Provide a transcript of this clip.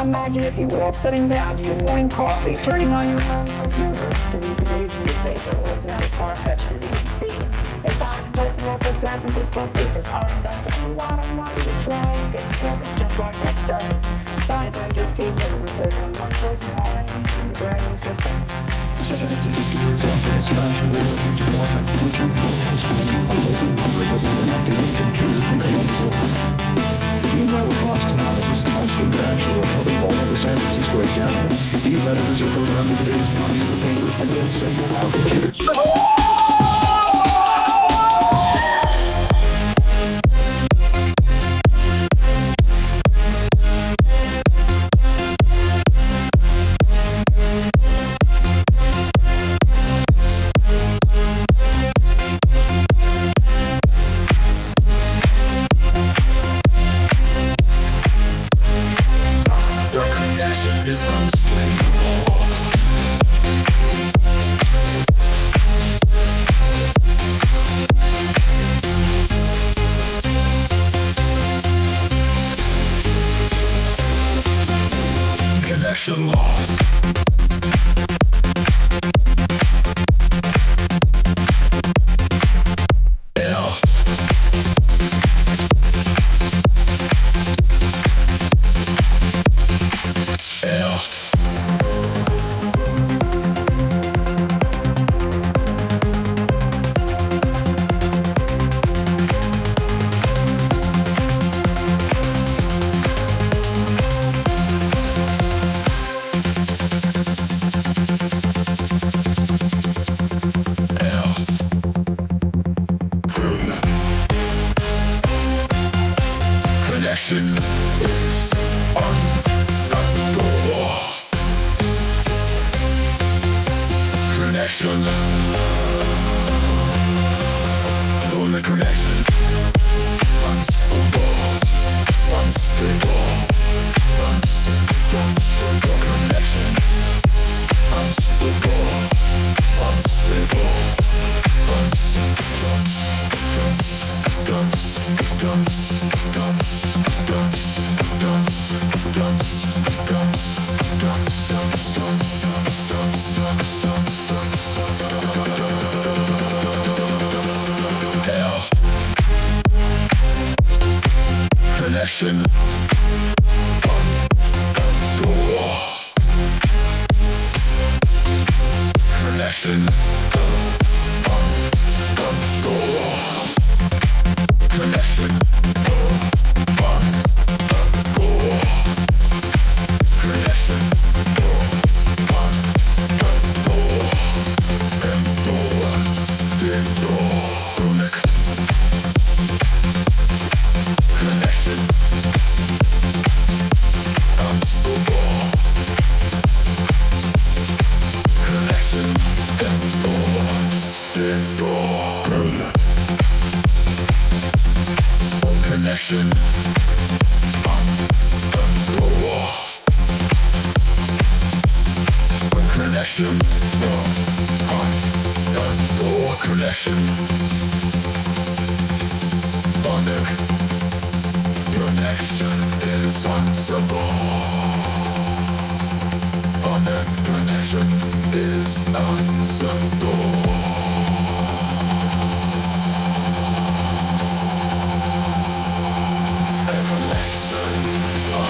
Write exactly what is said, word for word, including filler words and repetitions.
Imagine, if you will, sitting down to your morning coffee, turning on your home computer to read the day's newspaper. Well, it's not as far-fetched as you can see. In fact, both local San Francisco papers are investing a lot of money to try and get something just like that's done. Science Rangers team that repairs on one little small engine in the brand new system. This is a example of smash and wheel future warfare, which you know is coming on local number of an active computer control. You know the cost now that this constant actual public all over San Francisco example. These editors are programmed with today's computer paper and then send you out computers. Is unstable. Connection lost. Connection is unstoppable. Connection. On the connection. Unstoppable. Unstable. Unstable. Connection. Unstoppable. Unstable. Unstable. Connection. Connection. Connection. Connection. Connection. Connection. Bonding. Connection is unstoppable. Bonding. Connection is unstoppable.